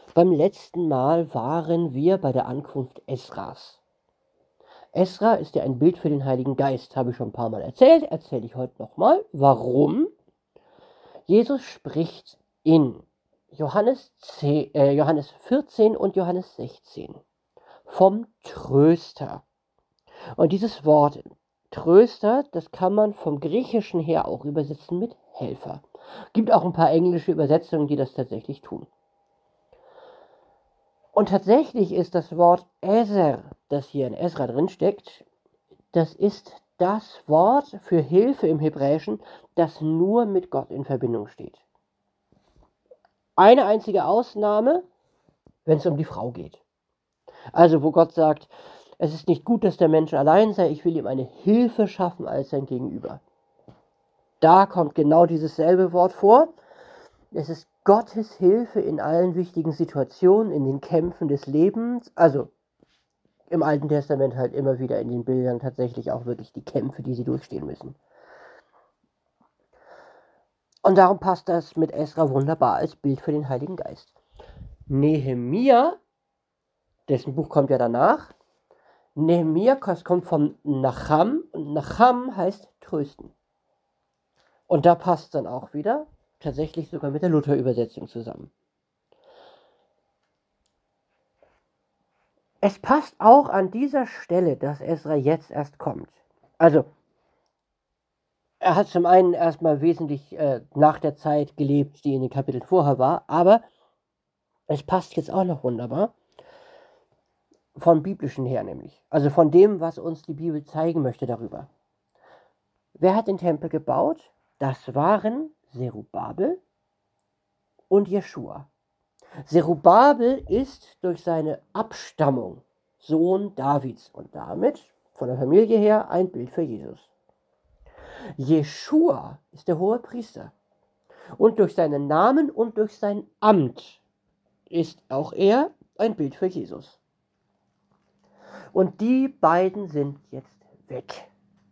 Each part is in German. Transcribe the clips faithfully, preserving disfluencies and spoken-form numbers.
Beim letzten Mal waren wir bei der Ankunft Esras. Esra ist ja ein Bild für den Heiligen Geist, habe ich schon ein paar Mal erzählt, erzähle ich heute nochmal. Warum? Jesus spricht in Johannes, zehn, äh, Johannes vierzehn und Johannes sechzehn vom Tröster. Und dieses Wort Tröster, das kann man vom Griechischen her auch übersetzen mit Helfer. Gibt auch ein paar englische Übersetzungen, die das tatsächlich tun. Und tatsächlich ist das Wort Ezer, das hier in Esra drin steckt, das ist das Wort für Hilfe im Hebräischen, das nur mit Gott in Verbindung steht. Eine einzige Ausnahme, wenn es um die Frau geht. Also wo Gott sagt, es ist nicht gut, dass der Mensch allein sei, ich will ihm eine Hilfe schaffen als sein Gegenüber. Da kommt genau dieses selbe Wort vor. Es ist Gottes Hilfe in allen wichtigen Situationen, in den Kämpfen des Lebens. Also im Alten Testament halt immer wieder in den Bildern tatsächlich auch wirklich die Kämpfe, die sie durchstehen müssen. Und darum passt das mit Esra wunderbar als Bild für den Heiligen Geist. Nehemia, dessen Buch kommt ja danach, Nehemia kommt von Nacham und Nacham heißt trösten. Und da passt dann auch wieder tatsächlich sogar mit der Luther-Übersetzung zusammen. Es passt auch an dieser Stelle, dass Esra jetzt erst kommt. Also, er hat zum einen erstmal wesentlich äh, nach der Zeit gelebt, die in den Kapiteln vorher war, aber es passt jetzt auch noch wunderbar. Vom Biblischen her nämlich. Also von dem, was uns die Bibel zeigen möchte darüber. Wer hat den Tempel gebaut? Das waren Zerubabel und Jeschua. Zerubabel ist durch seine Abstammung Sohn Davids und damit von der Familie her ein Bild für Jesus. Jeschua ist der hohe Priester und durch seinen Namen und durch sein Amt ist auch er ein Bild für Jesus. Und die beiden sind jetzt weg.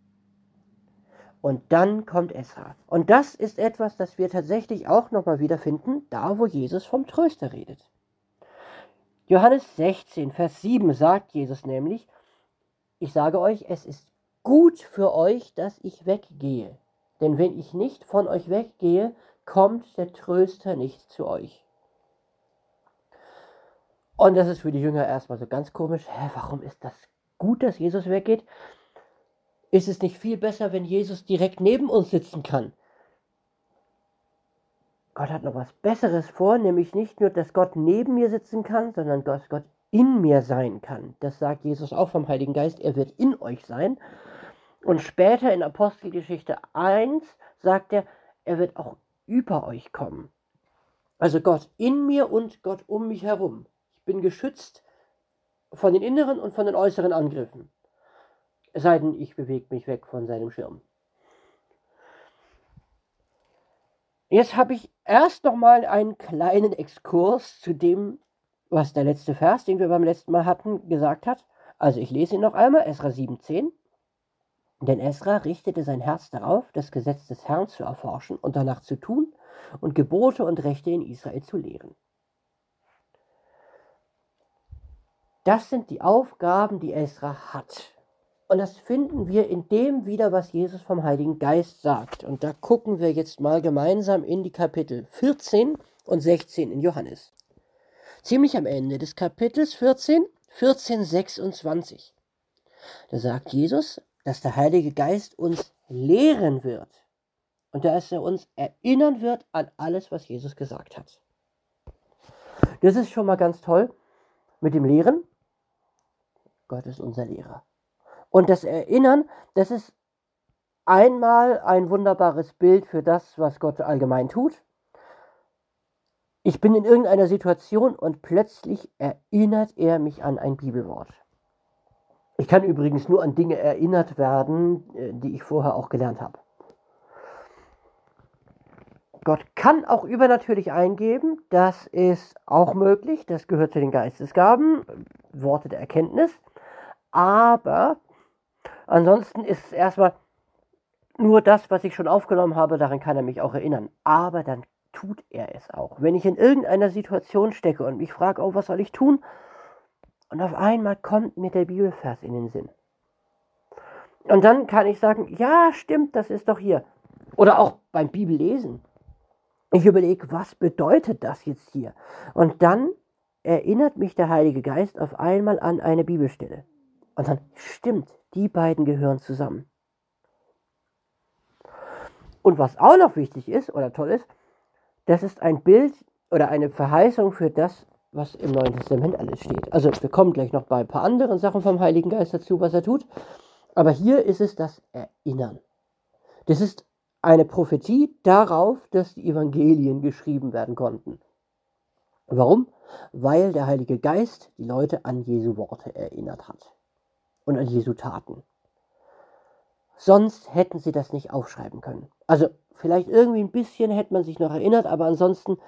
Und dann kommt Esra. Und das ist etwas, das wir tatsächlich auch nochmal wiederfinden, da wo Jesus vom Tröster redet. Johannes sechzehn, Vers sieben sagt Jesus nämlich, ich sage euch, es ist gut für euch, dass ich weggehe. Denn wenn ich nicht von euch weggehe, kommt der Tröster nicht zu euch. Und das ist für die Jünger erstmal so ganz komisch. Hä, warum ist das gut, dass Jesus weggeht? Ist es nicht viel besser, wenn Jesus direkt neben uns sitzen kann? Gott hat noch was Besseres vor, nämlich nicht nur, dass Gott neben mir sitzen kann, sondern dass Gott in mir sein kann. Das sagt Jesus auch vom Heiligen Geist, er wird in euch sein. Und später in Apostelgeschichte eins sagt er, er wird auch über euch kommen. Also Gott in mir und Gott um mich herum. Ich bin geschützt von den inneren und von den äußeren Angriffen. Es sei denn, ich bewege mich weg von seinem Schirm. Jetzt habe ich erst noch mal einen kleinen Exkurs zu dem, was der letzte Vers, den wir beim letzten Mal hatten, gesagt hat. Also ich lese ihn noch einmal, Esra sieben zehn. Denn Esra richtete sein Herz darauf, das Gesetz des Herrn zu erforschen und danach zu tun und Gebote und Rechte in Israel zu lehren. Das sind die Aufgaben, die Esra hat. Und das finden wir in dem wieder, was Jesus vom Heiligen Geist sagt. Und da gucken wir jetzt mal gemeinsam in die Kapitel vierzehn und sechzehn in Johannes. Ziemlich am Ende des Kapitels vierzehn, vierzehn sechsundzwanzig. Da sagt Jesus, dass der Heilige Geist uns lehren wird und dass er uns erinnern wird an alles, was Jesus gesagt hat. Das ist schon mal ganz toll mit dem Lehren. Gott ist unser Lehrer. Und das Erinnern, das ist einmal ein wunderbares Bild für das, was Gott allgemein tut. Ich bin in irgendeiner Situation und plötzlich erinnert er mich an ein Bibelwort. Ich kann übrigens nur an Dinge erinnert werden, die ich vorher auch gelernt habe. Gott kann auch übernatürlich eingeben, das ist auch möglich, das gehört zu den Geistesgaben, Worte der Erkenntnis, aber ansonsten ist es erstmal nur das, was ich schon aufgenommen habe, daran kann er mich auch erinnern. Aber dann tut er es auch. Wenn ich in irgendeiner Situation stecke und mich frage, oh, was soll ich tun? Und auf einmal kommt mir der Bibelvers in den Sinn. Und dann kann ich sagen, ja, stimmt, das ist doch hier. Oder auch beim Bibellesen. Ich überlege, was bedeutet das jetzt hier? Und dann erinnert mich der Heilige Geist auf einmal an eine Bibelstelle. Und dann stimmt, die beiden gehören zusammen. Und was auch noch wichtig ist oder toll ist, das ist ein Bild oder eine Verheißung für das, was im Neuen Testament alles steht. Also wir kommen gleich noch bei ein paar anderen Sachen vom Heiligen Geist dazu, was er tut. Aber hier ist es das Erinnern. Das ist eine Prophetie darauf, dass die Evangelien geschrieben werden konnten. Warum? Weil der Heilige Geist die Leute an Jesu Worte erinnert hat und an Jesu Taten. Sonst hätten sie das nicht aufschreiben können. Also vielleicht irgendwie ein bisschen hätte man sich noch erinnert, aber ansonsten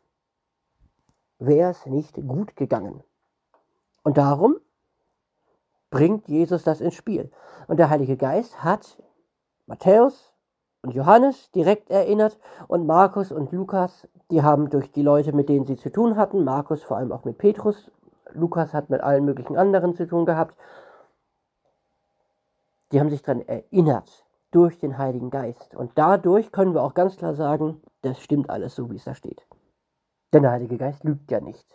wäre es nicht gut gegangen. Und darum bringt Jesus das ins Spiel. Und der Heilige Geist hat Matthäus und Johannes direkt erinnert und Markus und Lukas, die haben durch die Leute, mit denen sie zu tun hatten, Markus vor allem auch mit Petrus, Lukas hat mit allen möglichen anderen zu tun gehabt, die haben sich daran erinnert durch den Heiligen Geist. Und dadurch können wir auch ganz klar sagen, das stimmt alles so, wie es da steht. Denn der Heilige Geist lügt ja nicht.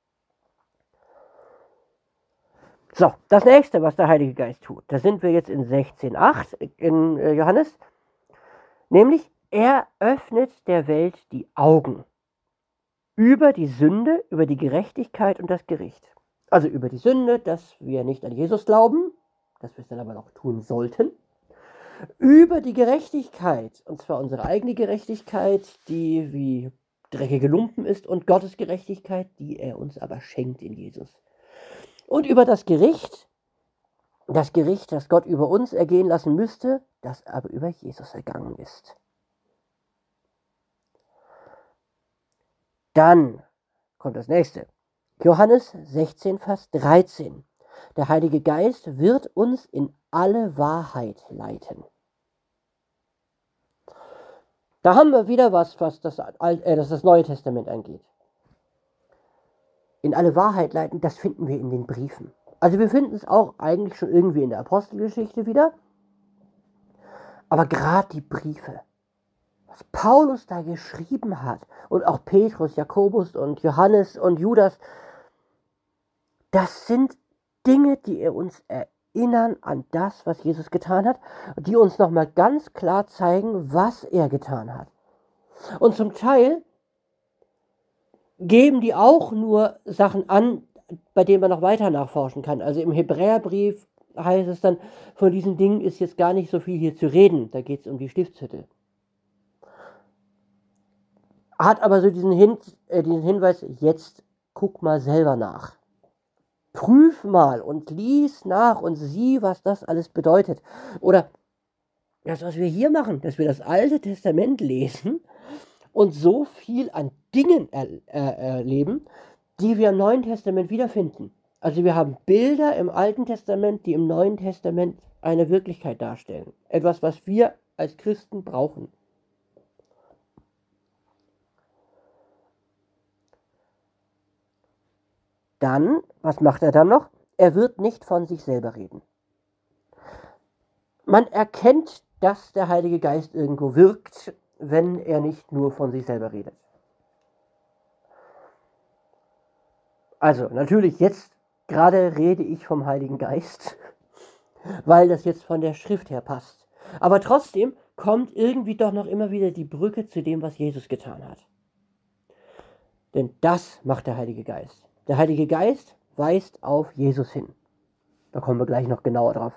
So, das nächste, was der Heilige Geist tut, da sind wir jetzt in sechzehn acht in äh, Johannes, nämlich er öffnet der Welt die Augen über die Sünde, über die Gerechtigkeit und das Gericht. Also über die Sünde, dass wir nicht an Jesus glauben, dass wir es dann aber noch tun sollten. Über die Gerechtigkeit, und zwar unsere eigene Gerechtigkeit, die wie dreckige Lumpen ist, und Gottes Gerechtigkeit, die er uns aber schenkt in Jesus. Und über das Gericht, das Gericht, das Gott über uns ergehen lassen müsste, das aber über Jesus ergangen ist. Dann kommt das nächste. Johannes sechzehn, Vers dreizehn. Der Heilige Geist wird uns in alle Wahrheit leiten. Da haben wir wieder was, was das, äh, das, das Neue Testament angeht. In alle Wahrheit leiten, das finden wir in den Briefen. Also wir finden es auch eigentlich schon irgendwie in der Apostelgeschichte wieder. Aber gerade die Briefe, was Paulus da geschrieben hat, und auch Petrus, Jakobus und Johannes und Judas, das sind Dinge, die er uns erinnern an das, was Jesus getan hat, die uns nochmal ganz klar zeigen, was er getan hat. Und zum Teil geben die auch nur Sachen an, bei denen man noch weiter nachforschen kann. Also im Hebräerbrief heißt es dann, von diesen Dingen ist jetzt gar nicht so viel hier zu reden. Da geht es um die Stiftshütte. Hat aber so diesen, Hin äh, diesen Hinweis, jetzt guck mal selber nach. Prüf mal und lies nach und sieh, was das alles bedeutet. Oder das, was wir hier machen, dass wir das Alte Testament lesen und so viel an Dingen er, äh, erleben, die wir im Neuen Testament wiederfinden. Also wir haben Bilder im Alten Testament, die im Neuen Testament eine Wirklichkeit darstellen. Etwas, was wir als Christen brauchen. Dann, was macht er dann noch? Er wird nicht von sich selber reden. Man erkennt, dass der Heilige Geist irgendwo wirkt, wenn er nicht nur von sich selber redet. Also natürlich jetzt gerade rede ich vom Heiligen Geist, weil das jetzt von der Schrift her passt. Aber trotzdem kommt irgendwie doch noch immer wieder die Brücke zu dem, was Jesus getan hat. Denn das macht der Heilige Geist. Der Heilige Geist weist auf Jesus hin. Da kommen wir gleich noch genauer drauf.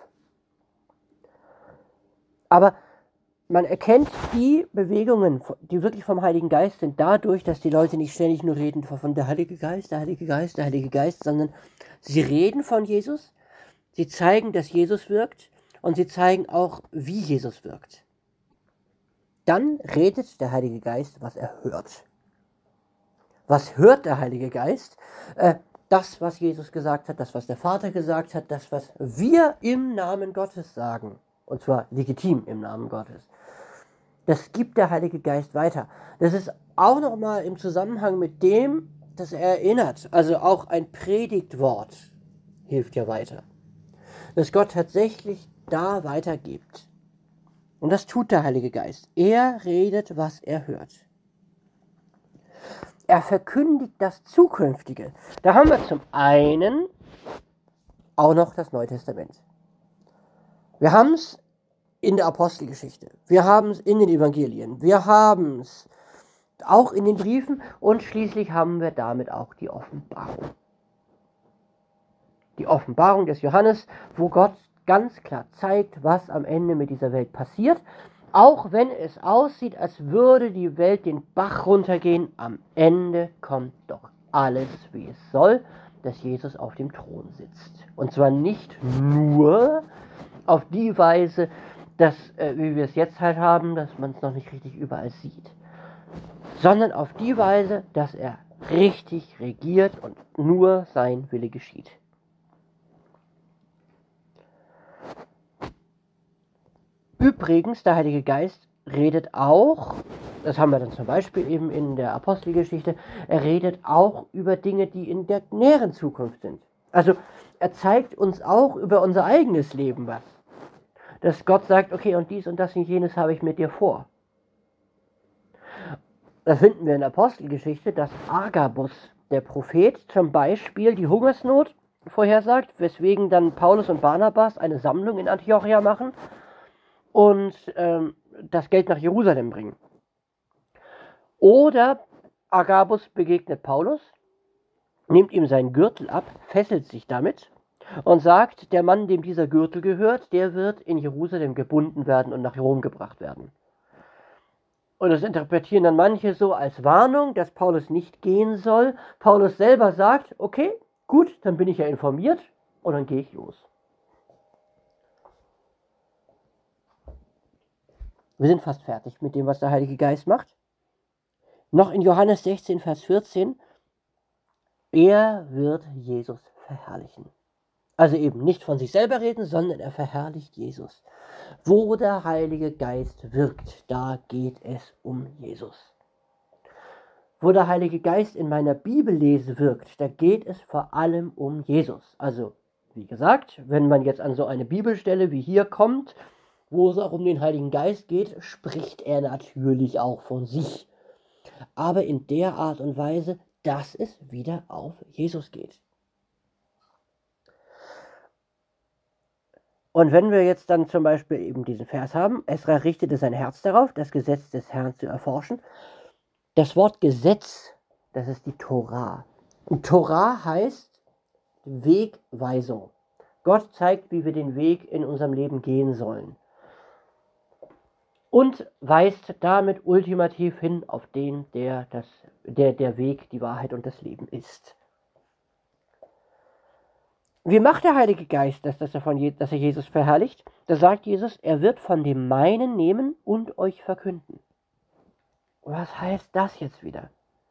Aber man erkennt die Bewegungen, die wirklich vom Heiligen Geist sind, dadurch, dass die Leute nicht ständig nur reden von der Heilige Geist, der Heilige Geist, der Heilige Geist, sondern sie reden von Jesus, sie zeigen, dass Jesus wirkt und sie zeigen auch, wie Jesus wirkt. Dann redet der Heilige Geist, was er hört. Was hört der Heilige Geist? Äh, das, was Jesus gesagt hat, das, was der Vater gesagt hat, das, was wir im Namen Gottes sagen. Und zwar legitim im Namen Gottes. Das gibt der Heilige Geist weiter. Das ist auch nochmal im Zusammenhang mit dem, das er erinnert. Also auch ein Predigtwort hilft ja weiter. Dass Gott tatsächlich da weitergibt. Und das tut der Heilige Geist. Er redet, was er hört. Er verkündigt das Zukünftige. Da haben wir zum einen auch noch das Neue Testament. Wir haben es in der Apostelgeschichte. Wir haben es in den Evangelien. Wir haben es auch in den Briefen. Und schließlich haben wir damit auch die Offenbarung. Die Offenbarung des Johannes, wo Gott ganz klar zeigt, was am Ende mit dieser Welt passiert. Auch wenn es aussieht, als würde die Welt den Bach runtergehen, am Ende kommt doch alles, wie es soll, dass Jesus auf dem Thron sitzt. Und zwar nicht nur auf die Weise, dass, äh, wie wir es jetzt halt haben, dass man es noch nicht richtig überall sieht, sondern auf die Weise, dass er richtig regiert und nur sein Wille geschieht. Übrigens, der Heilige Geist redet auch, das haben wir dann zum Beispiel eben in der Apostelgeschichte, er redet auch über Dinge, die in der näheren Zukunft sind. Also er zeigt uns auch über unser eigenes Leben was. Dass Gott sagt, okay, und dies und das und jenes habe ich mit dir vor. Das finden wir in der Apostelgeschichte, dass Agabus, der Prophet, zum Beispiel die Hungersnot vorhersagt, weswegen dann Paulus und Barnabas eine Sammlung in Antiochia machen und ähm, das Geld nach Jerusalem bringen. Oder Agabus begegnet Paulus, nimmt ihm seinen Gürtel ab, fesselt sich damit und sagt, der Mann, dem dieser Gürtel gehört, der wird in Jerusalem gebunden werden und nach Rom gebracht werden. Und das interpretieren dann manche so als Warnung, dass Paulus nicht gehen soll. Paulus selber sagt, okay, gut, dann bin ich ja informiert und dann gehe ich los. Wir sind fast fertig mit dem, was der Heilige Geist macht. Noch in Johannes sechzehn, Vers vierzehn, er wird Jesus verherrlichen. Also eben nicht von sich selber reden, sondern er verherrlicht Jesus. Wo der Heilige Geist wirkt, da geht es um Jesus. Wo der Heilige Geist in meiner Bibellese wirkt, da geht es vor allem um Jesus. Also, wie gesagt, wenn man jetzt an so eine Bibelstelle wie hier kommt, wo es auch um den Heiligen Geist geht, spricht er natürlich auch von sich. Aber in der Art und Weise, dass es wieder auf Jesus geht. Und wenn wir jetzt dann zum Beispiel eben diesen Vers haben, Esra richtete sein Herz darauf, das Gesetz des Herrn zu erforschen. Das Wort Gesetz, das ist die Torah. Und Torah heißt Wegweisung. Gott zeigt, wie wir den Weg in unserem Leben gehen sollen. Und weist damit ultimativ hin auf den, der, das, der der Weg, die Wahrheit und das Leben ist. Wie macht der Heilige Geist das, dass er, von Je- dass er Jesus verherrlicht? Da sagt Jesus, er wird von dem Meinen nehmen und euch verkünden. Was heißt das jetzt wieder?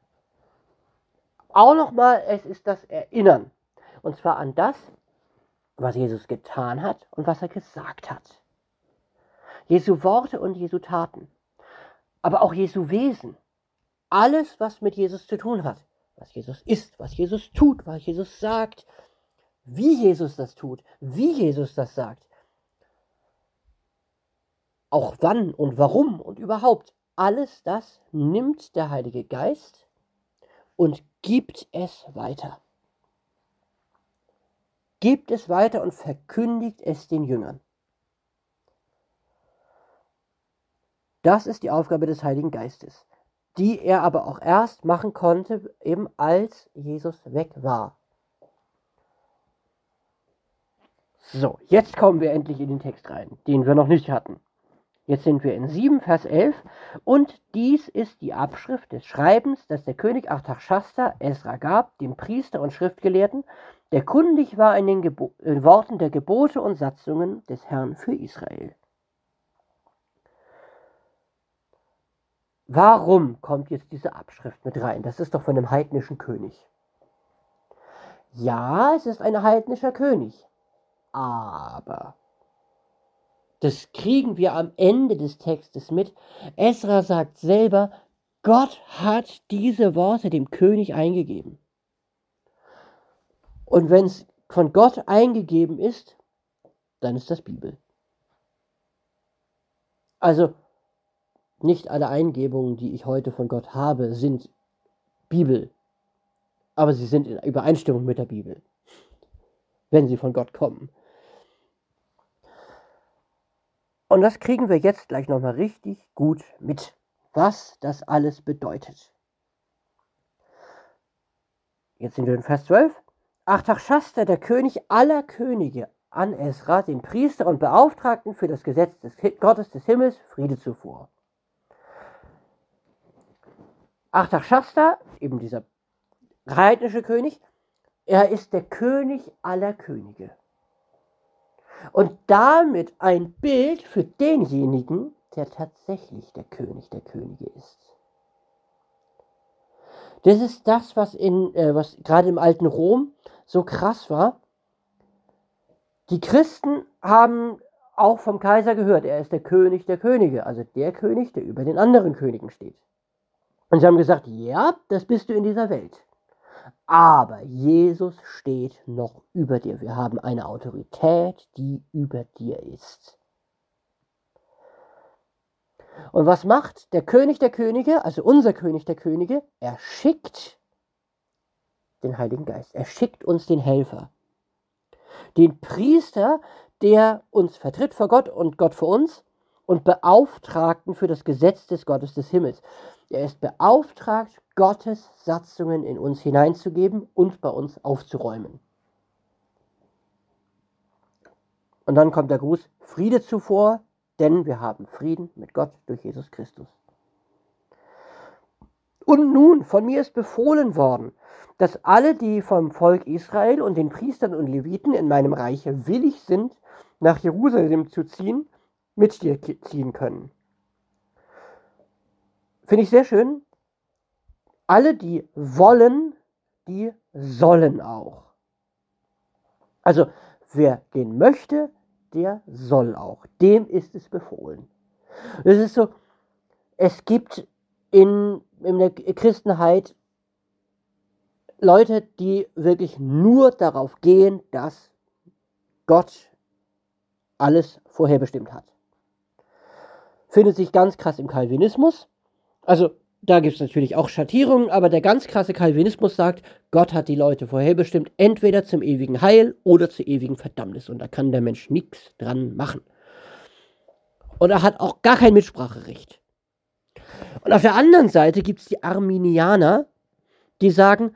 Auch nochmal, es ist das Erinnern. Und zwar an das, was Jesus getan hat und was er gesagt hat. Jesu Worte und Jesu Taten. Aber auch Jesu Wesen. Alles, was mit Jesus zu tun hat. Was Jesus ist, was Jesus tut, was Jesus sagt. Wie Jesus das tut, wie Jesus das sagt. Auch wann und warum und überhaupt. Alles das nimmt der Heilige Geist und gibt es weiter. Gibt es weiter und verkündigt es den Jüngern. Das ist die Aufgabe des Heiligen Geistes, die er aber auch erst machen konnte, eben als Jesus weg war. So, jetzt kommen wir endlich in den Text rein, den wir noch nicht hatten. Jetzt sind wir in sieben, Vers elf. Und dies ist die Abschrift des Schreibens, das der König Artachschasta Esra gab, dem Priester und Schriftgelehrten, der kundig war in den Gebo- in Worten der Gebote und Satzungen des Herrn für Israel. Warum kommt jetzt diese Abschrift mit rein? Das ist doch von einem heidnischen König. Ja, es ist ein heidnischer König. Aber Das kriegen wir am Ende des Textes mit. Esra sagt selber, Gott hat diese Worte dem König eingegeben. Und wenn es von Gott eingegeben ist, dann ist das Bibel. Also nicht alle Eingebungen, die ich heute von Gott habe, sind Bibel. Aber sie sind in Übereinstimmung mit der Bibel, wenn sie von Gott kommen. Und das kriegen wir jetzt gleich nochmal richtig gut mit, was das alles bedeutet. Jetzt sind wir in Vers zwölf. Artachschasta, der König aller Könige, an Esra, den Priester und Beauftragten für das Gesetz des Gottes des Himmels, Friede zuvor. Artachschasta, eben dieser heidnische König, er ist der König aller Könige. Und damit ein Bild für denjenigen, der tatsächlich der König der Könige ist. Das ist das, was, in, äh, was gerade im alten Rom so krass war. Die Christen haben auch vom Kaiser gehört, er ist der König der Könige, also der König, der über den anderen Königen steht. Und sie haben gesagt, ja, das bist du in dieser Welt. Aber Jesus steht noch über dir. Wir haben eine Autorität, die über dir ist. Und was macht der König der Könige, also unser König der Könige? Er schickt den Heiligen Geist. Er schickt uns den Helfer. Den Priester, der uns vertritt vor Gott und Gott vor uns, und Beauftragten für das Gesetz des Gottes des Himmels. Er ist beauftragt, Gottes Satzungen in uns hineinzugeben und bei uns aufzuräumen. Und dann kommt der Gruß, Friede zuvor, denn wir haben Frieden mit Gott durch Jesus Christus. Und nun, von mir ist befohlen worden, dass alle, die vom Volk Israel und den Priestern und Leviten in meinem Reiche willig sind, nach Jerusalem zu ziehen, mit dir ziehen können. Finde ich sehr schön. Alle, die wollen, die sollen auch. Also, wer gehen möchte, der soll auch. Dem ist es befohlen. Es ist so, es gibt in, in der Christenheit Leute, die wirklich nur darauf gehen, dass Gott alles vorherbestimmt hat. Findet sich ganz krass im Calvinismus. Also, da gibt es natürlich auch Schattierungen, aber der ganz krasse Calvinismus sagt, Gott hat die Leute vorherbestimmt, entweder zum ewigen Heil oder zur ewigen Verdammnis. Und da kann der Mensch nichts dran machen. Und er hat auch gar kein Mitspracherecht. Und auf der anderen Seite gibt es die Arminianer, die sagen,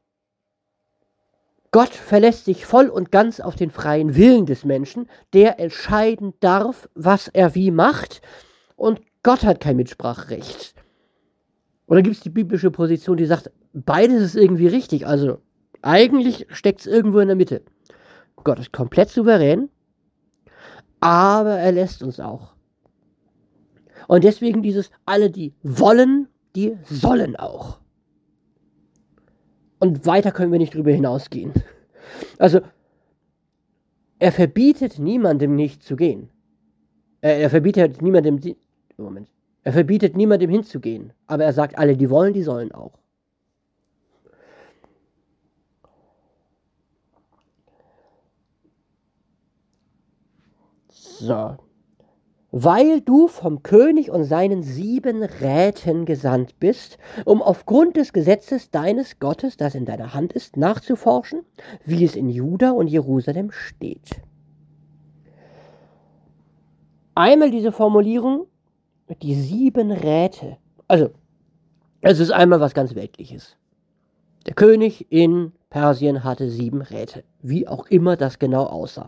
Gott verlässt sich voll und ganz auf den freien Willen des Menschen, der entscheiden darf, was er wie macht. Und Gott hat kein Mitspracherecht. Und dann gibt es die biblische Position, die sagt, beides ist irgendwie richtig. Also eigentlich steckt es irgendwo in der Mitte. Gott ist komplett souverän, aber er lässt uns auch. Und deswegen dieses, alle, die wollen, die sollen auch. Und weiter können wir nicht drüber hinausgehen. Also, er verbietet niemandem nicht zu gehen. Er, er verbietet niemandem... Moment. Er verbietet niemandem hinzugehen, aber er sagt, alle, die wollen, die sollen auch. So. Weil du vom König und seinen sieben Räten gesandt bist, um aufgrund des Gesetzes deines Gottes, das in deiner Hand ist, nachzuforschen, wie es in Juda und Jerusalem steht. Einmal diese Formulierung, die sieben Räte. Also, es ist einmal was ganz Weltliches. Der König in Persien hatte sieben Räte, wie auch immer das genau aussah.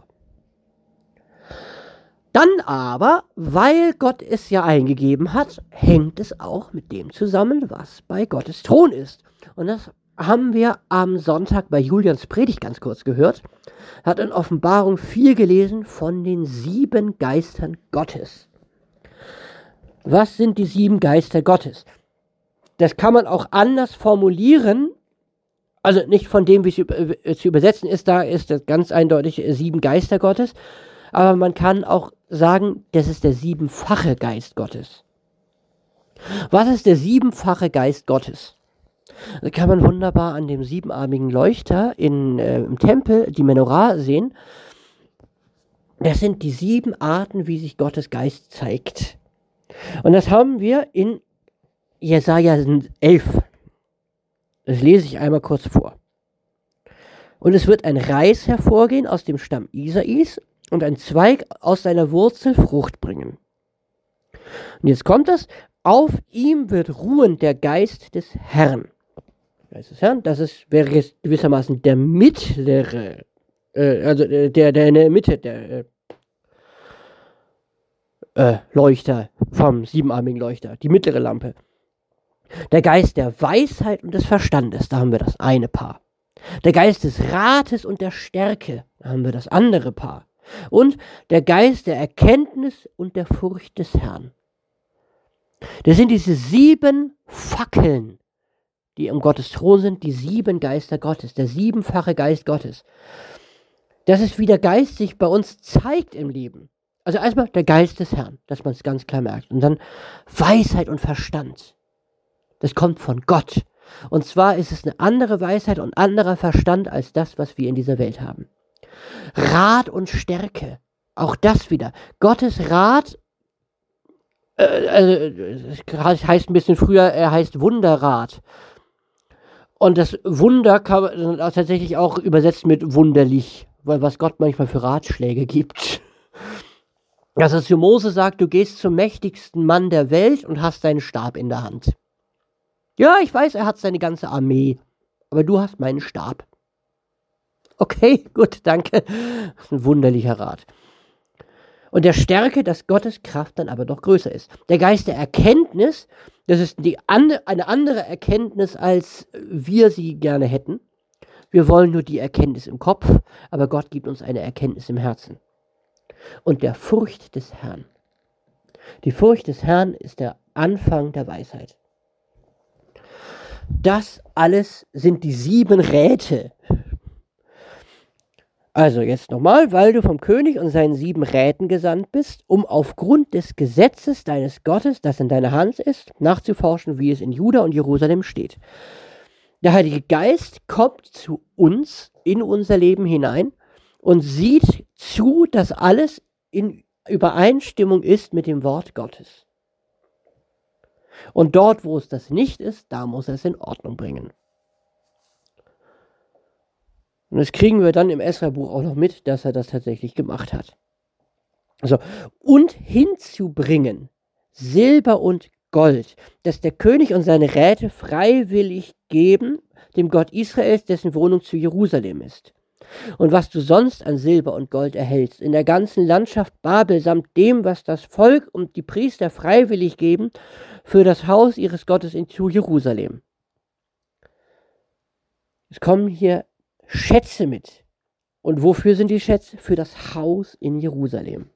Dann aber, weil Gott es ja eingegeben hat, hängt es auch mit dem zusammen, was bei Gottes Thron ist. Und das haben wir am Sonntag bei Julians Predigt ganz kurz gehört. Er hat in Offenbarung vier gelesen von den sieben Geistern Gottes. Was sind die sieben Geister Gottes? Das kann man auch anders formulieren. Also nicht von dem, wie es zu übersetzen ist, da ist das ganz eindeutig sieben Geister Gottes. aber man kann auch sagen, das ist der siebenfache Geist Gottes. Was ist der siebenfache Geist Gottes? Da kann man wunderbar an dem siebenarmigen Leuchter in, äh, im Tempel, die Menorah, sehen. Das sind die sieben Arten, wie sich Gottes Geist zeigt. Und das haben wir in Jesaja elf. Das lese ich einmal kurz vor. Und es wird ein Reis hervorgehen aus dem Stamm Isais und ein Zweig aus seiner Wurzel Frucht bringen. Und jetzt kommt es, auf ihm wird ruhen der Geist des Herrn. Geist des Herrn, das ist, wäre jetzt gewissermaßen der mittlere, äh, also äh, der, der in der Mitte der äh, äh, Leuchter vom siebenarmigen Leuchter, die mittlere Lampe. Der Geist der Weisheit und des Verstandes, da haben wir das eine Paar. Der Geist des Rates und der Stärke, da haben wir das andere Paar. Und der Geist der Erkenntnis und der Furcht des Herrn. Das sind diese sieben Fackeln, die um Gottes Thron sind, die sieben Geister Gottes, der siebenfache Geist Gottes. Das ist, wie der Geist sich bei uns zeigt im Leben. Also erstmal der Geist des Herrn, dass man es ganz klar merkt. Und dann Weisheit und Verstand. Das kommt von Gott. Und zwar ist es eine andere Weisheit und anderer Verstand als das, was wir in dieser Welt haben. Rat und Stärke. Auch das wieder. Gottes Rat, äh, also, es heißt ein bisschen früher, er heißt Wunderrat. Und das Wunder kann man tatsächlich auch übersetzen mit wunderlich, weil was Gott manchmal für Ratschläge gibt. Dass er zu Mose sagt, du gehst zum mächtigsten Mann der Welt und hast deinen Stab in der Hand. Ja, ich weiß, er hat seine ganze Armee, aber du hast meinen Stab. Okay, gut, danke. Ein wunderlicher Rat. Und der Stärke, dass Gottes Kraft dann aber doch größer ist. Der Geist der Erkenntnis, das ist die ande, eine andere Erkenntnis, als wir sie gerne hätten. Wir wollen nur die Erkenntnis im Kopf, aber Gott gibt uns eine Erkenntnis im Herzen. Und der Furcht des Herrn. Die Furcht des Herrn ist der Anfang der Weisheit. Das alles sind die sieben Räte. Also jetzt nochmal, weil du vom König und seinen sieben Räten gesandt bist, um aufgrund des Gesetzes deines Gottes, das in deiner Hand ist, nachzuforschen, wie es in Juda und Jerusalem steht. Der Heilige Geist kommt zu uns in unser Leben hinein und sieht zu, dass alles in Übereinstimmung ist mit dem Wort Gottes. Und dort, wo es das nicht ist, da muss er es in Ordnung bringen. Und das kriegen wir dann im Esra-Buch auch noch mit, dass er das tatsächlich gemacht hat. Also, und hinzubringen Silber und Gold, dass der König und seine Räte freiwillig geben, dem Gott Israels, dessen Wohnung zu Jerusalem ist. Und was du sonst an Silber und Gold erhältst, in der ganzen Landschaft Babel, samt dem, was das Volk und die Priester freiwillig geben, für das Haus ihres Gottes in zu Jerusalem. Es kommen hier Schätze mit. Und wofür sind die Schätze? Für das Haus in Jerusalem.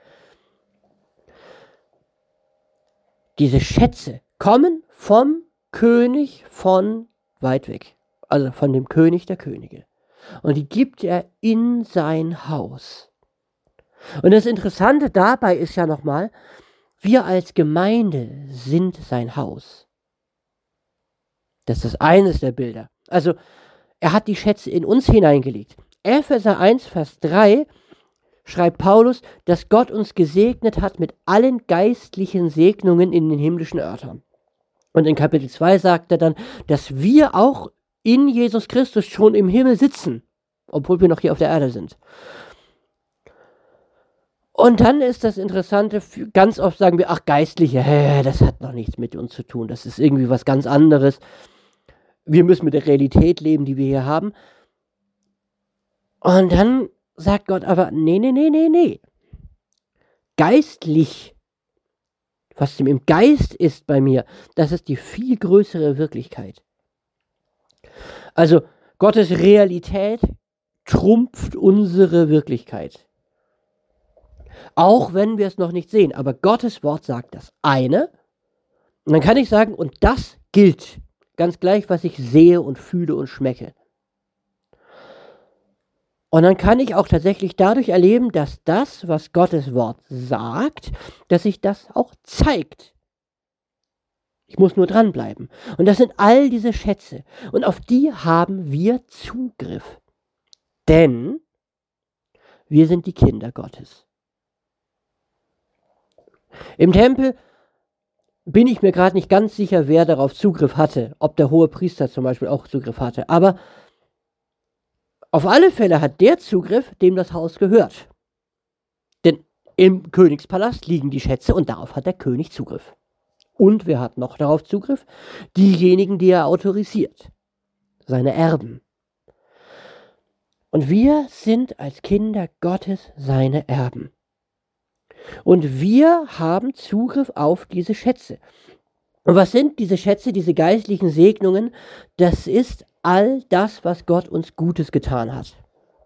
Diese Schätze kommen vom König von weit weg. Also von dem König der Könige. Und die gibt er in sein Haus. Und das Interessante dabei ist ja nochmal, wir als Gemeinde sind sein Haus. Das ist eines der Bilder. Also, er hat die Schätze in uns hineingelegt. Epheser eins, Vers drei schreibt Paulus, dass Gott uns gesegnet hat mit allen geistlichen Segnungen in den himmlischen Örtern. Und in Kapitel zwei sagt er dann, dass wir auch in Jesus Christus schon im Himmel sitzen, obwohl wir noch hier auf der Erde sind. Und dann ist das Interessante, ganz oft sagen wir, ach Geistliche, hä, das hat noch nichts mit uns zu tun, das ist irgendwie was ganz anderes. Wir müssen mit der Realität leben, die wir hier haben. Und dann sagt Gott aber, nee, nee, nee, nee, nee. Geistlich, was im Geist ist bei mir, das ist die viel größere Wirklichkeit. Also Gottes Realität trumpft unsere Wirklichkeit. Auch wenn wir es noch nicht sehen. Aber Gottes Wort sagt das eine. Und dann kann ich sagen, und das gilt. Ganz gleich, was ich sehe und fühle und schmecke. Und dann kann ich auch tatsächlich dadurch erleben, dass das, was Gottes Wort sagt, dass sich das auch zeigt. Ich muss nur dranbleiben. Und das sind all diese Schätze. Und auf die haben wir Zugriff. Denn wir sind die Kinder Gottes. Im Tempel bin ich mir gerade nicht ganz sicher, wer darauf Zugriff hatte. Ob der hohe Priester zum Beispiel auch Zugriff hatte. Aber auf alle Fälle hat der Zugriff, dem das Haus gehört. Denn im Königspalast liegen die Schätze und darauf hat der König Zugriff. Und wer hat noch darauf Zugriff? Diejenigen, die er autorisiert. Seine Erben. Und wir sind als Kinder Gottes seine Erben. Und wir haben Zugriff auf diese Schätze. Und was sind diese Schätze, diese geistlichen Segnungen? Das ist all das, was Gott uns Gutes getan hat.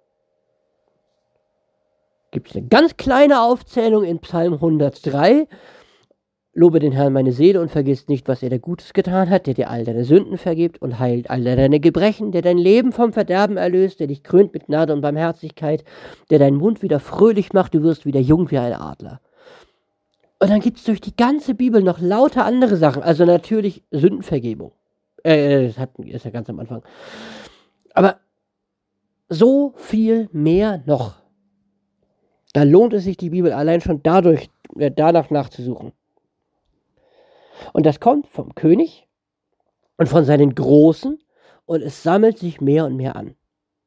Gibt es eine ganz kleine Aufzählung in Psalm hundertdrei. Lobe den Herrn meine Seele und vergiss nicht, was er dir Gutes getan hat, der dir all deine Sünden vergibt und heilt all deine Gebrechen, der dein Leben vom Verderben erlöst, der dich krönt mit Gnade und Barmherzigkeit, der deinen Mund wieder fröhlich macht, du wirst wieder jung wie ein Adler. Und dann gibt es durch die ganze Bibel noch lauter andere Sachen, also natürlich Sündenvergebung. Äh, das hat, ist ja ganz am Anfang. Aber so viel mehr noch. Da lohnt es sich, die Bibel allein schon dadurch, äh, danach nachzusuchen. Und das kommt vom König und von seinen Großen und es sammelt sich mehr und mehr an.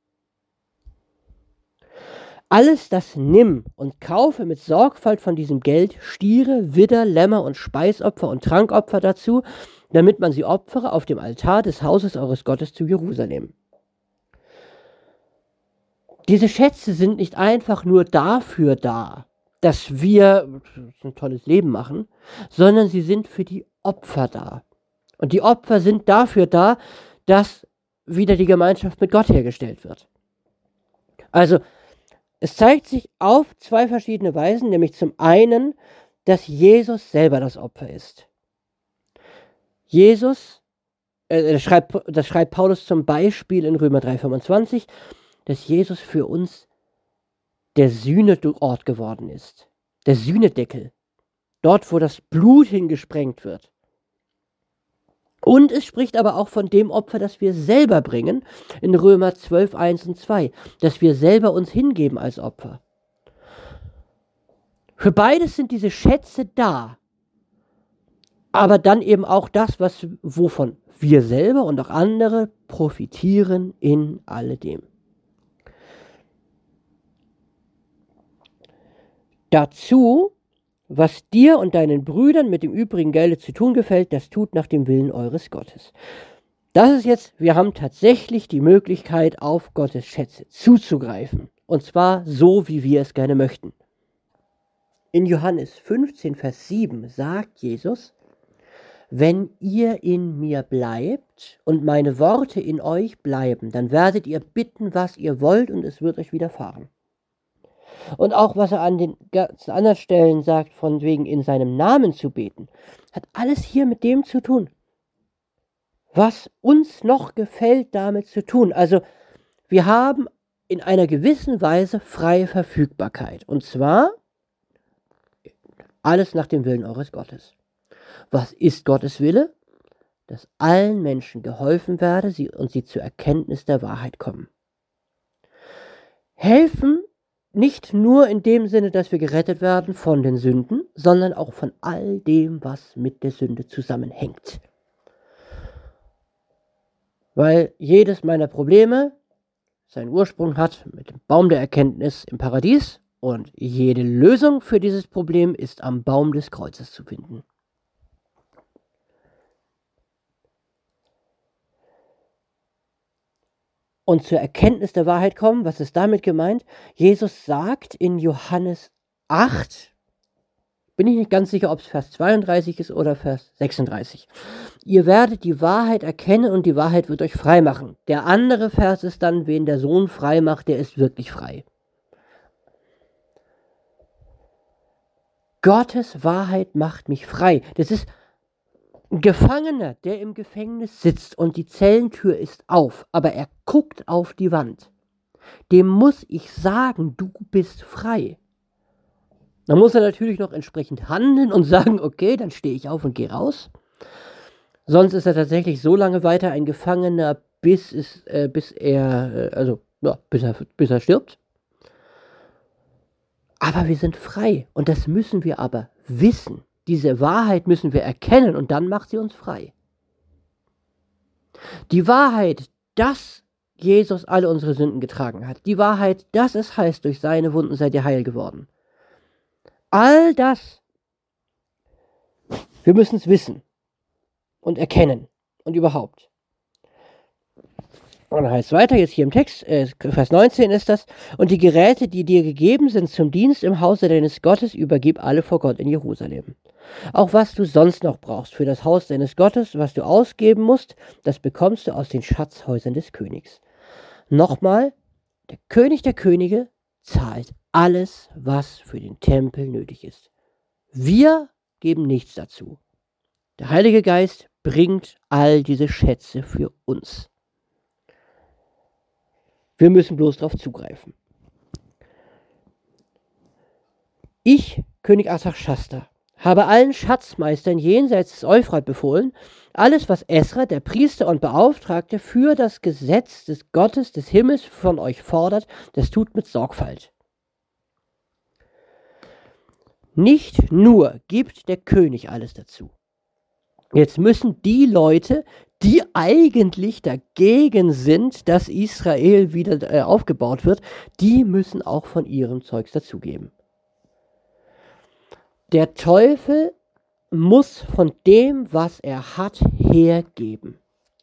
Alles das nimm und kaufe mit Sorgfalt von diesem Geld Stiere, Widder, Lämmer und Speisopfer und Trankopfer dazu, damit man sie opfere auf dem Altar des Hauses eures Gottes zu Jerusalem. Diese Schätze sind nicht einfach nur dafür da, dass wir ein tolles Leben machen, sondern sie sind für die Opfer da. Und die Opfer sind dafür da, dass wieder die Gemeinschaft mit Gott hergestellt wird. Also, es zeigt sich auf zwei verschiedene Weisen, nämlich zum einen, dass Jesus selber das Opfer ist. Jesus, äh, das, schreibt, das schreibt Paulus zum Beispiel in Römer drei fünfundzwanzig, dass Jesus für uns der Sühneort geworden ist. Der Sühnedeckel. Dort, wo das Blut hingesprengt wird. Und es spricht aber auch von dem Opfer, das wir selber bringen, in Römer zwölf, eins und zwei, dass wir selber uns hingeben als Opfer. Für beides sind diese Schätze da, aber dann eben auch das, was, wovon wir selber und auch andere profitieren in alledem. Dazu, was dir und deinen Brüdern mit dem übrigen Gelde zu tun gefällt, das tut nach dem Willen eures Gottes. Das ist jetzt, wir haben tatsächlich die Möglichkeit, auf Gottes Schätze zuzugreifen. Und zwar so, wie wir es gerne möchten. In Johannes fünfzehn, Vers sieben sagt Jesus, wenn ihr in mir bleibt und meine Worte in euch bleiben, dann werdet ihr bitten, was ihr wollt, und es wird euch widerfahren. Und auch was er an den ganzen anderen Stellen sagt, von wegen in seinem Namen zu beten, hat alles hier mit dem zu tun, was uns noch gefällt, damit zu tun. Also wir haben in einer gewissen Weise freie Verfügbarkeit. Und zwar alles nach dem Willen eures Gottes. Was ist Gottes Wille? Dass allen Menschen geholfen werde sie und sie zur Erkenntnis der Wahrheit kommen. Helfen nicht nur in dem Sinne, dass wir gerettet werden von den Sünden, sondern auch von all dem, was mit der Sünde zusammenhängt. Weil jedes meiner Probleme seinen Ursprung hat mit dem Baum der Erkenntnis im Paradies und jede Lösung für dieses Problem ist am Baum des Kreuzes zu finden. Und zur Erkenntnis der Wahrheit kommen, was ist damit gemeint? Jesus sagt in Johannes acht, bin ich nicht ganz sicher, ob es Vers zweiunddreißig ist oder Vers sechsunddreißig. Ihr werdet die Wahrheit erkennen und die Wahrheit wird euch frei machen. Der andere Vers ist dann, wen der Sohn frei macht, der ist wirklich frei. Gottes Wahrheit macht mich frei. Das ist ein Gefangener, der im Gefängnis sitzt und die Zellentür ist auf, aber er guckt auf die Wand. dem muss ich sagen, du bist frei. Dann muss er natürlich noch entsprechend handeln und sagen, okay, dann stehe ich auf und gehe raus. Sonst ist er tatsächlich so lange weiter ein Gefangener, bis, es, äh, bis er, äh, also, ja, bis er, bis er stirbt. Aber wir sind frei und das müssen wir aber wissen. Diese Wahrheit müssen wir erkennen und dann macht sie uns frei. Die Wahrheit, dass Jesus alle unsere Sünden getragen hat. Die Wahrheit, dass es heißt, durch seine Wunden seid ihr heil geworden. All das, wir müssen es wissen und erkennen und überhaupt. Und dann heißt es weiter, jetzt hier im Text, äh, Vers neunzehn ist das, und die Geräte, die dir gegeben sind zum Dienst im Hause deines Gottes, übergib alle vor Gott in Jerusalem. Auch was du sonst noch brauchst für das Haus deines Gottes, was du ausgeben musst, das bekommst du aus den Schatzhäusern des Königs. Nochmal, der König der Könige zahlt alles, was für den Tempel nötig ist. Wir geben nichts dazu. Der Heilige Geist bringt all diese Schätze für uns. Wir müssen bloß darauf zugreifen. Ich, König Artaxerxes, habe allen Schatzmeistern jenseits des Euphrat befohlen, alles, was Esra, der Priester und Beauftragte, für das Gesetz des Gottes des Himmels von euch fordert, das tut mit Sorgfalt. Nicht nur gibt der König alles dazu. Jetzt müssen die Leute, die eigentlich dagegen sind, dass Israel wieder äh, aufgebaut wird, die müssen auch von ihrem Zeugs dazugeben. Der Teufel muss von dem, was er hat, hergeben.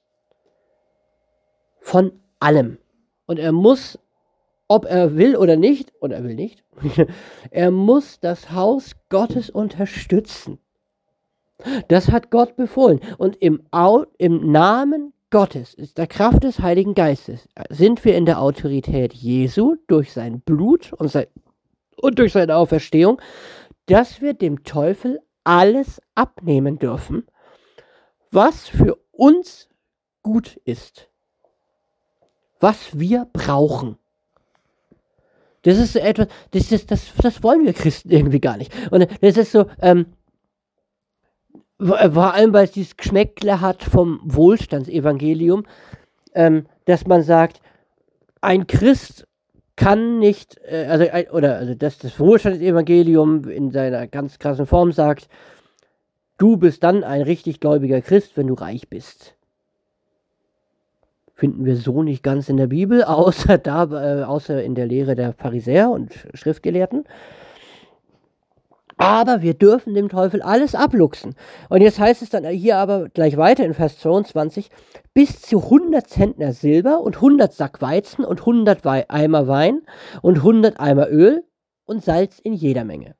Von allem. Und er muss, ob er will oder nicht, oder er will nicht, er muss das Haus Gottes unterstützen. Das hat Gott befohlen. Und im, Au- im Namen Gottes, ist der Kraft des Heiligen Geistes, sind wir in der Autorität Jesu durch sein Blut und, sein, und durch seine Auferstehung, dass wir dem Teufel alles abnehmen dürfen, was für uns gut ist. Was wir brauchen. Das ist so etwas, das, ist, das, das wollen wir Christen irgendwie gar nicht. Und das ist so, ähm, vor allem, weil es dieses Geschmäckle hat vom Wohlstandsevangelium, ähm, dass man sagt, ein Christ kann nicht, äh, also, ein, oder also dass das Wohlstandsevangelium in seiner ganz krassen Form sagt, du bist dann ein richtig gläubiger Christ, wenn du reich bist. Finden wir so nicht ganz in der Bibel, außer, da, äh, außer in der Lehre der Pharisäer und Schriftgelehrten. Aber wir dürfen dem Teufel alles abluchsen. Und jetzt heißt es dann hier aber gleich weiter in Vers zweiundzwanzig, bis zu hundert Zentner Silber und hundert Sack Weizen und hundert Wei- Eimer Wein und hundert Eimer Öl und Salz in jeder Menge.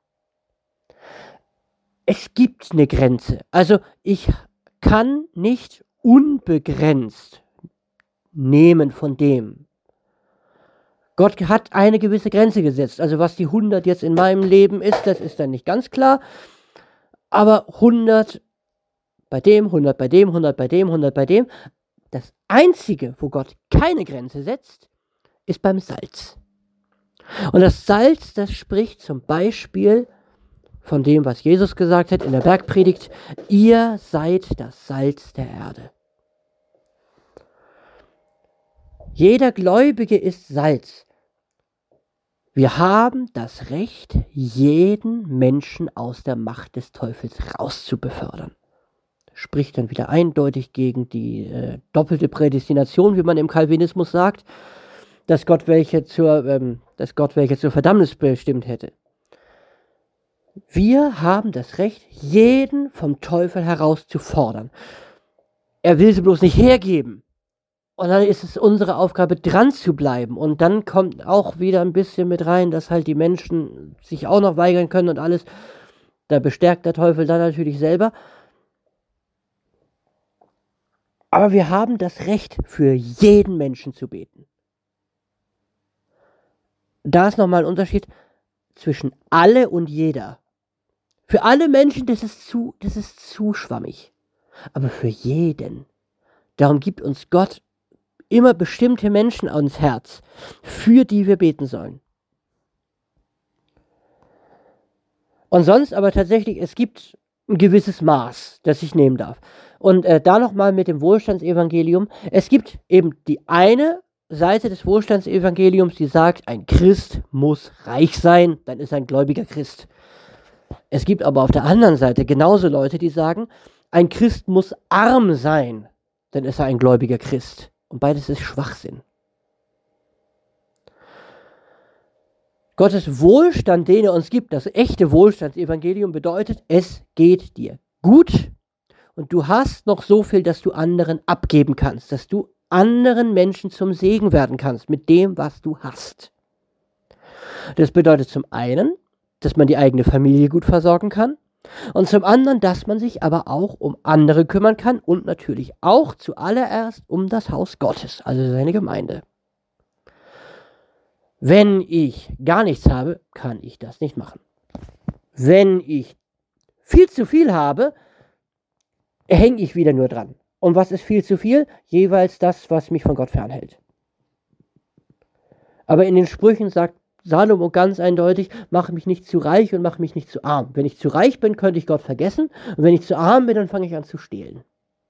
Es gibt eine Grenze. Also ich kann nicht unbegrenzt nehmen von dem. Gott hat eine gewisse Grenze gesetzt. Also was die hundert jetzt in meinem Leben ist, das ist dann nicht ganz klar. Aber hundert bei dem, hundert bei dem, hundert bei dem, hundert bei dem. Das Einzige, wo Gott keine Grenze setzt, ist beim Salz. Und das Salz, das spricht zum Beispiel von dem, was Jesus gesagt hat in der Bergpredigt, ihr seid das Salz der Erde. Jeder Gläubige ist Salz. Wir haben das Recht, jeden Menschen aus der Macht des Teufels rauszubefördern. Spricht dann wieder eindeutig gegen die äh, doppelte Prädestination, wie man im Calvinismus sagt, dass Gott welche zur, ähm, dass Gott welche zur Verdammnis bestimmt hätte. Wir haben das Recht, jeden vom Teufel herauszufordern. Er will sie bloß nicht hergeben. Und dann ist es unsere Aufgabe, dran zu bleiben. Und dann kommt auch wieder ein bisschen mit rein, dass halt die Menschen sich auch noch weigern können und alles. Da bestärkt der Teufel dann natürlich selber. Aber wir haben das Recht, für jeden Menschen zu beten. Da ist nochmal ein Unterschied zwischen alle und jeder. Für alle Menschen, das ist zu, das ist zu schwammig. Aber für jeden. Darum gibt uns Gott immer bestimmte Menschen ans Herz, für die wir beten sollen. Und sonst aber tatsächlich, es gibt ein gewisses Maß, das ich nehmen darf. Und äh, da nochmal mit dem Wohlstandsevangelium. Es gibt eben die eine Seite des Wohlstandsevangeliums, die sagt, ein Christ muss reich sein, dann ist er ein gläubiger Christ. Es gibt aber auf der anderen Seite genauso Leute, die sagen, ein Christ muss arm sein, dann ist er ein gläubiger Christ. Und beides ist Schwachsinn. Gottes Wohlstand, den er uns gibt, das echte Wohlstandsevangelium bedeutet, es geht dir gut und du hast noch so viel, dass du anderen abgeben kannst, dass du anderen Menschen zum Segen werden kannst mit dem, was du hast. Das bedeutet zum einen, dass man die eigene Familie gut versorgen kann und zum anderen, dass man sich aber auch um andere kümmern kann und natürlich auch zuallererst um das Haus Gottes, also seine Gemeinde. Wenn ich gar nichts habe, kann ich das nicht machen. Wenn ich viel zu viel habe, hänge ich wieder nur dran. Und was ist viel zu viel? Jeweils das, was mich von Gott fernhält. Aber in den Sprüchen sagt Salomo ganz eindeutig, mache mich nicht zu reich und mache mich nicht zu arm. Wenn ich zu reich bin, könnte ich Gott vergessen. Und wenn ich zu arm bin, dann fange ich an zu stehlen.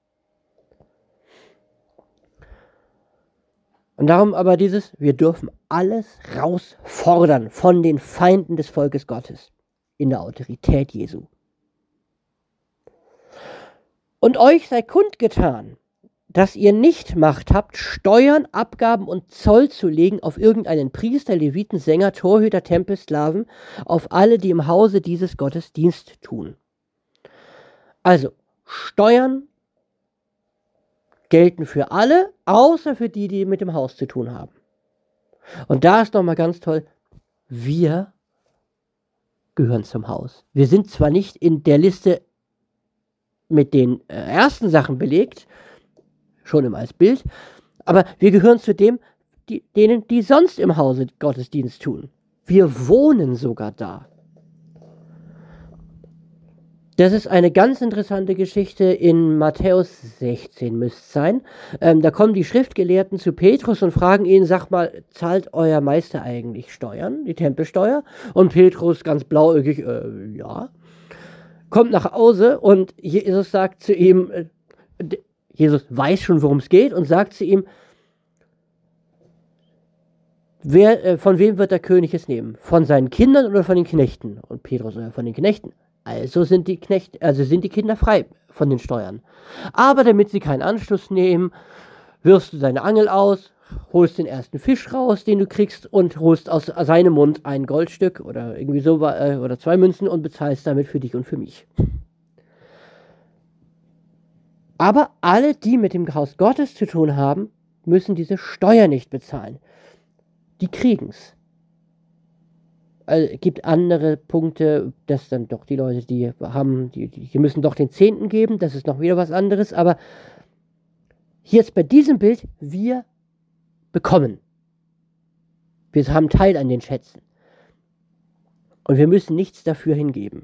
Und darum aber dieses, wir dürfen alles rausfordern von den Feinden des Volkes Gottes in der Autorität Jesu. Und euch sei kundgetan, dass ihr nicht Macht habt, Steuern, Abgaben und Zoll zu legen auf irgendeinen Priester, Leviten, Sänger, Torhüter, Tempelsklaven, auf alle, die im Hause dieses Gottes Dienst tun. Also, Steuern gelten für alle, außer für die, die mit dem Haus zu tun haben. Und da ist nochmal ganz toll, wir gehören zum Haus. Wir sind zwar nicht in der Liste mit den äh, ersten Sachen belegt, schon immer als Bild, aber wir gehören zu dem, die, denen, die sonst im Hause Gottesdienst tun. Wir wohnen sogar da. Das ist eine ganz interessante Geschichte in Matthäus sechzehn, müsste es sein. Ähm, da kommen die Schriftgelehrten zu Petrus und fragen ihn, sag mal, zahlt euer Meister eigentlich Steuern, die Tempelsteuer? Und Petrus ganz blauäugig, äh, ja. Kommt nach Hause und Jesus sagt zu ihm, äh, Jesus weiß schon, worum es geht und sagt zu ihm, wer, äh, von wem wird der König es nehmen? Von seinen Kindern oder von den Knechten? Und Petrus, äh, von den Knechten. Also sind die Knechte, also sind die Kinder frei von den Steuern. Aber damit sie keinen Anschluss nehmen, wirfst du deine Angel aus, holst den ersten Fisch raus, den du kriegst, und holst aus seinem Mund ein Goldstück oder irgendwie so äh, oder zwei Münzen und bezahlst damit für dich und für mich. Aber alle, die mit dem Haus Gottes zu tun haben, müssen diese Steuer nicht bezahlen. Die kriegen's. Also, es gibt andere Punkte, dass dann doch die Leute, die haben, die, die müssen doch den Zehnten geben, das ist noch wieder was anderes, aber hier jetzt bei diesem Bild, wir bekommen. Wir haben Teil an den Schätzen. Und wir müssen nichts dafür hingeben.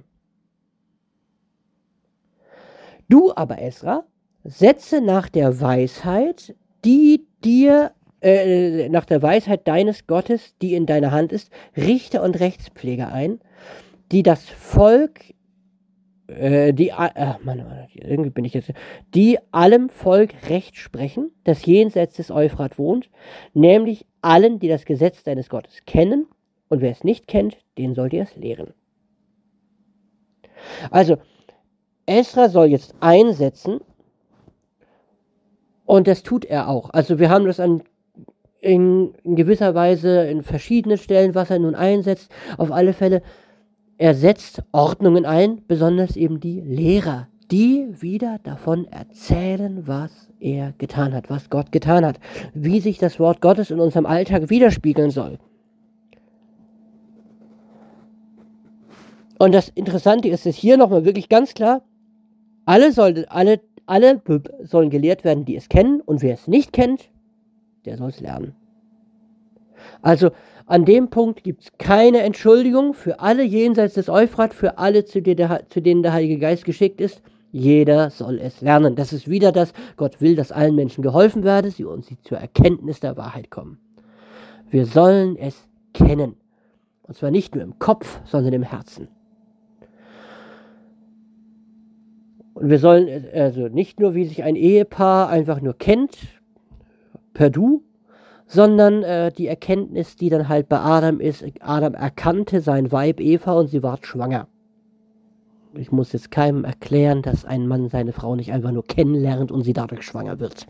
Du aber, Esra, setze nach der Weisheit, die dir Äh, nach der Weisheit deines Gottes, die in deiner Hand ist, Richter und Rechtspfleger ein, die das Volk, äh, die, äh, Mann, Mann, irgendwie bin ich jetzt, die allem Volk Recht sprechen, das jenseits des Euphrat wohnt, nämlich allen, die das Gesetz deines Gottes kennen, und wer es nicht kennt, den sollt ihr es lehren. Also, Esra soll jetzt einsetzen, und das tut er auch. Also wir haben das an In, in gewisser Weise in verschiedenen Stellen, was er nun einsetzt. Auf alle Fälle, er setzt Ordnungen ein, besonders eben die Lehrer, die wieder davon erzählen, was er getan hat, was Gott getan hat, wie sich das Wort Gottes in unserem Alltag widerspiegeln soll. Und das Interessante ist es hier nochmal wirklich ganz klar, alle, soll, alle, alle sollen gelehrt werden, die es kennen, und wer es nicht kennt, der soll es lernen. Also an dem Punkt gibt es keine Entschuldigung für alle jenseits des Euphrat, für alle, zu, der, zu denen der Heilige Geist geschickt ist. Jeder soll es lernen. Das ist wieder das, Gott will, dass allen Menschen geholfen werde sie und sie zur Erkenntnis der Wahrheit kommen. Wir sollen es kennen. Und zwar nicht nur im Kopf, sondern im Herzen. Und wir sollen also nicht nur, wie sich ein Ehepaar einfach nur kennt, per Du, sondern äh, die Erkenntnis, die dann halt bei Adam ist, Adam erkannte sein Weib Eva und sie ward schwanger. Ich muss jetzt keinem erklären, dass ein Mann seine Frau nicht einfach nur kennenlernt und sie dadurch schwanger wird.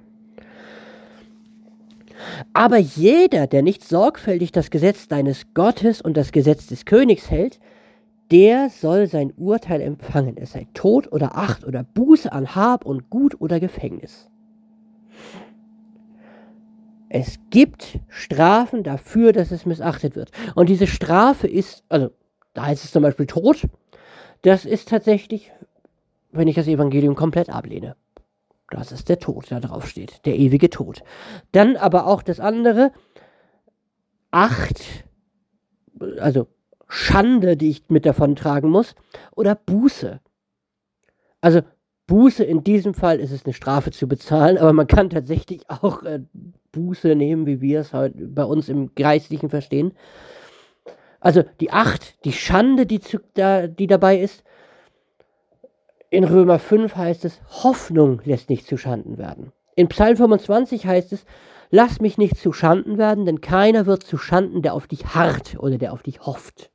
Aber jeder, der nicht sorgfältig das Gesetz deines Gottes und das Gesetz des Königs hält, der soll sein Urteil empfangen, es sei Tod oder Acht oder Buße an Hab und Gut oder Gefängnis. Es gibt Strafen dafür, dass es missachtet wird. Und diese Strafe ist, also da heißt es zum Beispiel Tod, das ist tatsächlich, wenn ich das Evangelium komplett ablehne. Das ist der Tod, der drauf steht, der ewige Tod. Dann aber auch das andere, Acht, also Schande, die ich mit davon tragen muss, oder Buße. Also Buße, in diesem Fall ist es eine Strafe zu bezahlen, aber man kann tatsächlich auch äh, Buße nehmen, wie wir es heute bei uns im Geistlichen verstehen. Also die Acht, die Schande, die, zu, da, die dabei ist. In Römer fünf heißt es, Hoffnung lässt nicht zu Schanden werden. In Psalm fünfundzwanzig heißt es, lass mich nicht zu Schanden werden, denn keiner wird zu Schanden, der auf dich harrt oder der auf dich hofft.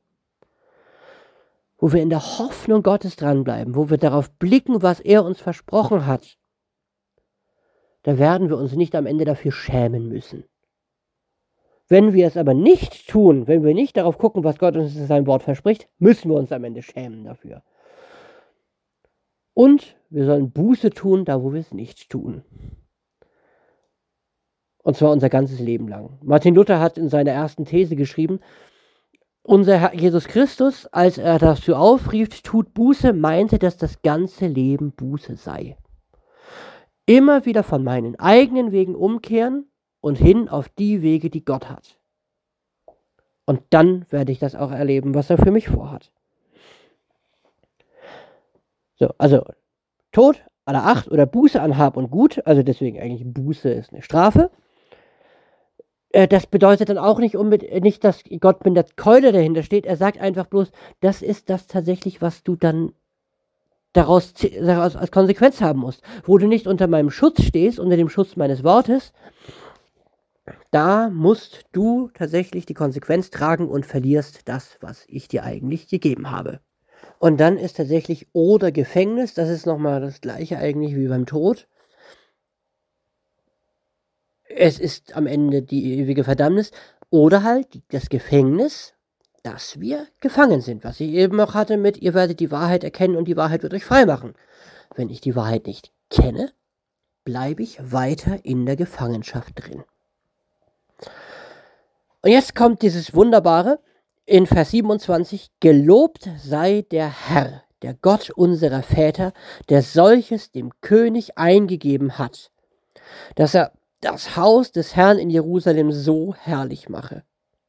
Wo wir in der Hoffnung Gottes dranbleiben, wo wir darauf blicken, was er uns versprochen hat, da werden wir uns nicht am Ende dafür schämen müssen. Wenn wir es aber nicht tun, wenn wir nicht darauf gucken, was Gott uns in seinem Wort verspricht, müssen wir uns am Ende schämen dafür. Und wir sollen Buße tun, da wo wir es nicht tun. Und zwar unser ganzes Leben lang. Martin Luther hat in seiner ersten These geschrieben, unser Herr Jesus Christus, als er dazu aufrief, tut Buße, meinte, dass das ganze Leben Buße sei. Immer wieder von meinen eigenen Wegen umkehren und hin auf die Wege, die Gott hat. Und dann werde ich das auch erleben, was er für mich vorhat. So, also Tod aller Acht oder Buße an Hab und Gut, also deswegen eigentlich Buße ist eine Strafe. Äh, das bedeutet dann auch nicht unbedingt, nicht, dass Gott mit der Keule dahinter steht. Er sagt einfach bloß, das ist das tatsächlich, was du dann daraus, daraus als Konsequenz haben musst. Wo du nicht unter meinem Schutz stehst, unter dem Schutz meines Wortes, da musst du tatsächlich die Konsequenz tragen und verlierst das, was ich dir eigentlich gegeben habe. Und dann ist tatsächlich oder Gefängnis, das ist nochmal das gleiche eigentlich wie beim Tod. Es ist am Ende die ewige Verdammnis oder halt das Gefängnis, dass wir gefangen sind, was ich eben auch hatte mit, ihr werdet die Wahrheit erkennen und die Wahrheit wird euch frei machen. Wenn ich die Wahrheit nicht kenne, bleibe ich weiter in der Gefangenschaft drin. Und jetzt kommt dieses Wunderbare in Vers siebenundzwanzig, gelobt sei der Herr, der Gott unserer Väter, der solches dem König eingegeben hat, dass er das Haus des Herrn in Jerusalem so herrlich mache.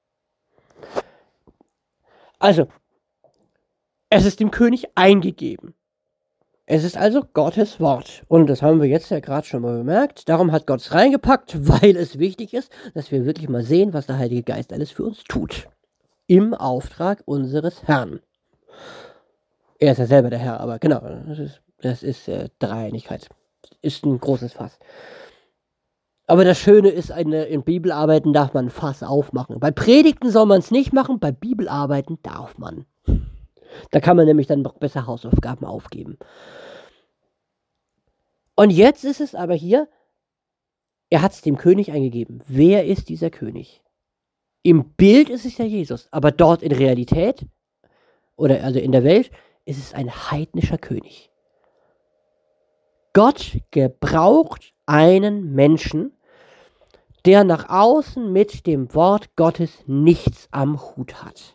Also, es ist dem König eingegeben. Es ist also Gottes Wort. Und das haben wir jetzt ja gerade schon mal bemerkt. Darum hat Gott es reingepackt, weil es wichtig ist, dass wir wirklich mal sehen, was der Heilige Geist alles für uns tut. Im Auftrag unseres Herrn. Er ist ja selber der Herr, aber genau, das ist, das ist äh, Dreieinigkeit. Ist ein großes Fass. Aber das Schöne ist, eine, in Bibelarbeiten darf man ein Fass aufmachen. Bei Predigten soll man es nicht machen, bei Bibelarbeiten darf man. Da kann man nämlich dann noch besser Hausaufgaben aufgeben. Und jetzt ist es aber hier, er hat es dem König eingegeben. Wer ist dieser König? Im Bild ist es ja Jesus, aber dort in Realität, oder also in der Welt, ist es ein heidnischer König. Gott gebraucht einen Menschen, der nach außen mit dem Wort Gottes nichts am Hut hat.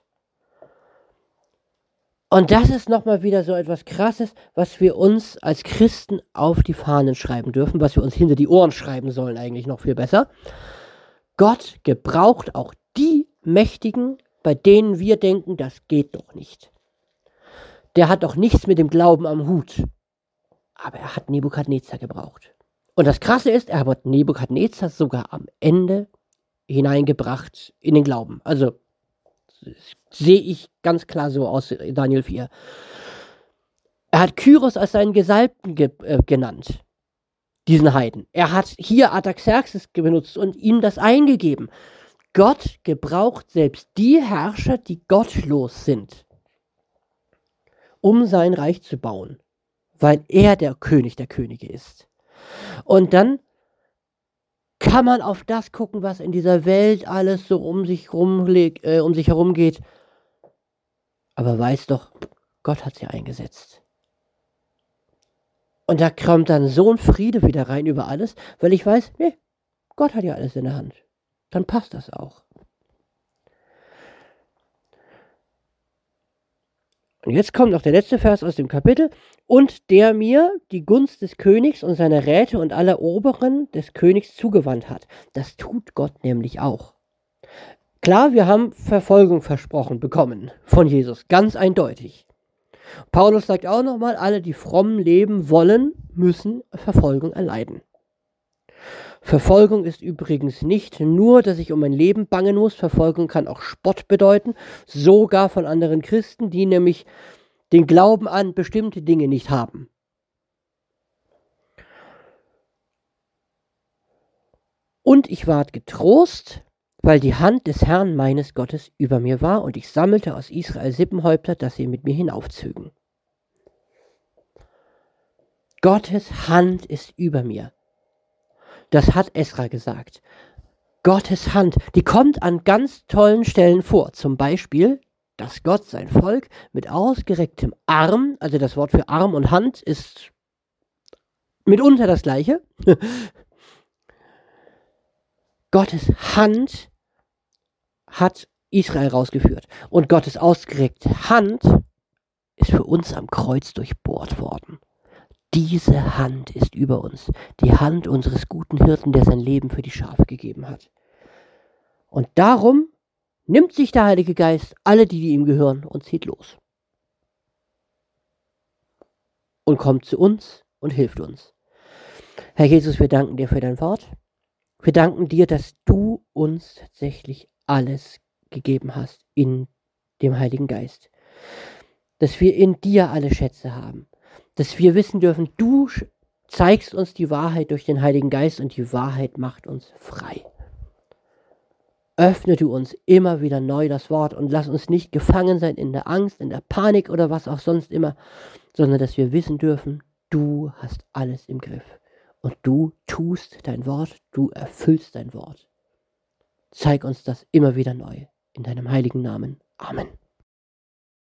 Und das ist nochmal wieder so etwas Krasses, was wir uns als Christen auf die Fahnen schreiben dürfen, was wir uns hinter die Ohren schreiben sollen, eigentlich noch viel besser. Gott gebraucht auch die Mächtigen, bei denen wir denken, das geht doch nicht. Der hat doch nichts mit dem Glauben am Hut. aber er hat Nebukadnezar gebraucht. Und das Krasse ist, er hat Nebukadnezar sogar am Ende hineingebracht in den Glauben. Also sehe ich ganz klar so aus Daniel vier. Er hat Kyros als seinen Gesalbten ge äh, genannt, diesen Heiden. Er hat hier Artaxerxes benutzt und ihm das eingegeben. Gott gebraucht selbst die Herrscher, die gottlos sind, um sein Reich zu bauen, weil er der König der Könige ist. Und dann kann man auf das gucken, was in dieser Welt alles so um sich, rumleg, äh, um sich herum geht. Aber weiß doch, Gott hat sie eingesetzt. Und da kommt dann so ein Friede wieder rein über alles, weil ich weiß, nee, Gott hat ja alles in der Hand. Dann passt das auch. Und jetzt kommt noch der letzte Vers aus dem Kapitel. Und der mir die Gunst des Königs und seiner Räte und aller Oberen des Königs zugewandt hat. Das tut Gott nämlich auch. Klar, wir haben Verfolgung versprochen bekommen von Jesus, ganz eindeutig. Paulus sagt auch nochmal, alle, die fromm leben wollen, müssen Verfolgung erleiden. Verfolgung ist übrigens nicht nur, dass ich um mein Leben bangen muss. Verfolgung kann auch Spott bedeuten, sogar von anderen Christen, die nämlich den Glauben an bestimmte Dinge nicht haben. Und ich ward getrost, weil die Hand des Herrn meines Gottes über mir war, und ich sammelte aus Israel Sippenhäupter, dass sie mit mir hinaufzögen. Gottes Hand ist über mir. Das hat Esra gesagt. Gottes Hand, die kommt an ganz tollen Stellen vor. Zum Beispiel, dass Gott sein Volk mit ausgerecktem Arm, also das Wort für Arm und Hand ist mitunter das gleiche. Gottes Hand hat Israel rausgeführt. Und Gottes ausgereckte Hand ist für uns am Kreuz durchbohrt worden. Diese Hand ist über uns. Die Hand unseres guten Hirten, der sein Leben für die Schafe gegeben hat. Und darum nimmt sich der Heilige Geist alle, die, die ihm gehören, und zieht los. Und kommt zu uns und hilft uns. Herr Jesus, wir danken dir für dein Wort. Wir danken dir, dass du uns tatsächlich alles gegeben hast in dem Heiligen Geist. Dass wir in dir alle Schätze haben. Dass wir wissen dürfen, du zeigst uns die Wahrheit durch den Heiligen Geist und die Wahrheit macht uns frei. Öffne du uns immer wieder neu das Wort und lass uns nicht gefangen sein in der Angst, in der Panik oder was auch sonst immer, sondern dass wir wissen dürfen, du hast alles im Griff. Und du tust dein Wort, du erfüllst dein Wort. Zeig uns das immer wieder neu. In deinem heiligen Namen. Amen.